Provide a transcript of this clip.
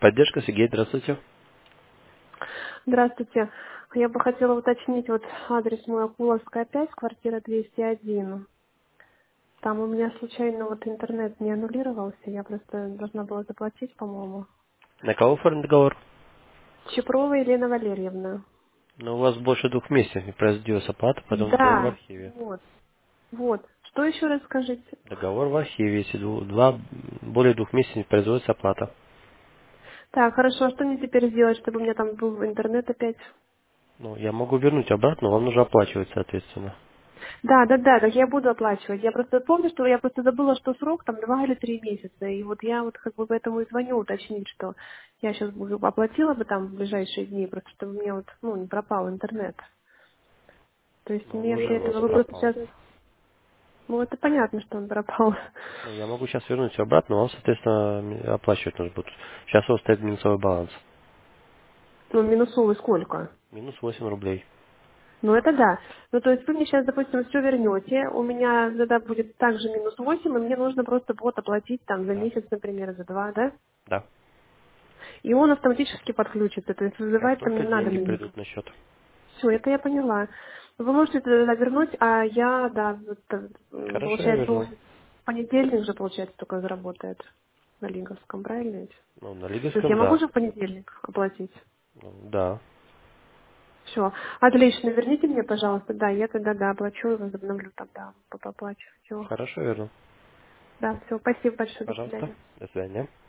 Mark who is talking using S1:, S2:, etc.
S1: Поддержка, Сергей, здравствуйте.
S2: Здравствуйте. Я бы хотела уточнить вот адрес мой Акуловская 5, квартира 201. Там у меня случайно вот интернет не аннулировался, я просто должна была заплатить, по-моему.
S1: На кого оформлен договор?
S2: Чепрова Елена Валерьевна.
S1: Ну, у вас больше 2 месяцев не произведется оплата, потом договор в
S2: Да,
S1: архиве.
S2: вот, вот. Что еще раз скажите?
S1: Договор в архиве, если более 2 месяцев не производится оплата.
S2: Так, хорошо, а что мне теперь сделать, чтобы у меня там был интернет опять?
S1: Ну, я могу вернуть обратно, вам нужно оплачивать, соответственно.
S2: Да, так я буду оплачивать. Я просто помню, что я просто забыла, что срок там 2 или 3 месяца. И вот я вот как бы поэтому и звоню уточнить, что я сейчас оплатила бы там в ближайшие дни, просто чтобы у меня вот, ну, не пропал интернет. То есть
S1: Но он
S2: мне
S1: уже
S2: для
S1: у вас
S2: этого вы просто
S1: пропал.
S2: сейчас, ну, это понятно, что он пропал.
S1: Ну, я могу сейчас вернуть все обратно, вам, соответственно, оплачивать нужно будет. Сейчас у вас стоит минусовой баланс.
S2: Ну, минусовый сколько?
S1: Минус 8 рублей.
S2: Ну, это да. Ну, то есть вы мне сейчас, допустим, все вернете, у меня тогда будет также -8, и мне нужно просто вот оплатить там за
S1: Да.
S2: месяц, например, за 2, да?
S1: Да.
S2: И он автоматически подключится, то есть
S1: Как
S2: вызывать там
S1: только
S2: не надо
S1: деньги
S2: мне.
S1: придут на счет.
S2: Все, это я поняла. Вы можете это тогда вернуть, а я, да, вот,
S1: Хорошо, я
S2: получается,
S1: верну.
S2: в понедельник же, получается, только заработает на Лиговском, правильно ведь?
S1: Ну, на
S2: То есть я
S1: Лиговском,
S2: могу
S1: да.
S2: же в понедельник оплатить?
S1: Ну, да.
S2: Все. Отлично, верните мне, пожалуйста. Да, я тогда, да, оплачу и возобновлю тогда, поплачу. Все.
S1: Хорошо, верну.
S2: Да, все. Спасибо большое. До
S1: Пожалуйста.
S2: свидания.
S1: До свидания.